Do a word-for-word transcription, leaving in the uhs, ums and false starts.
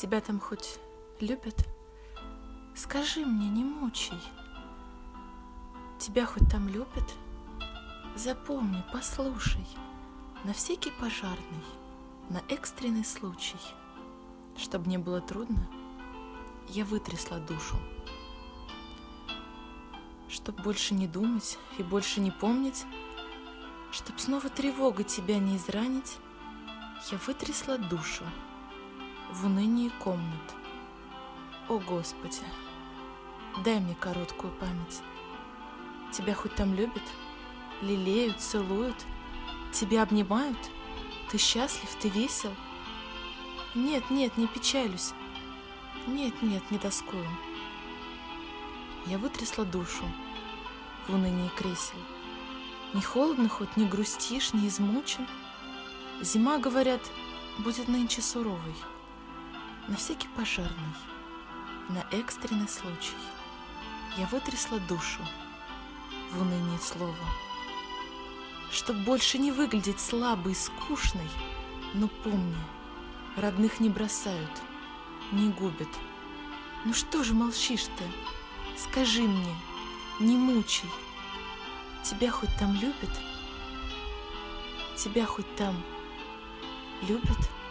Тебя там хоть любят? Скажи мне, не мучай. Тебя хоть там любят? Запомни, послушай, на всякий пожарный, на экстренный случай, чтоб не было трудно, я вытрясла душу. Чтоб больше не думать и больше не помнить, чтоб снова тревога тебя не изранить, я вытрясла душу в унынии комнат. О, Господи, дай мне короткую память. Тебя хоть там любят, лелеют, целуют, тебя обнимают? Ты счастлив, ты весел? Нет, нет, не печалюсь. Нет, нет, не тоскую. Я вытрясла душу в унынии кресел. Не холодно хоть, не грустишь, не измучен? Зима, говорят, будет нынче суровой. На всякий пожарный, на экстренный случай я вытрясла душу в унынии слова. Чтоб больше не выглядеть слабой и скучной, но помни, родных не бросают, не губят. Ну что же молчишь ты? Скажи мне, не мучай. Тебя хоть там любят? Тебя хоть там любят?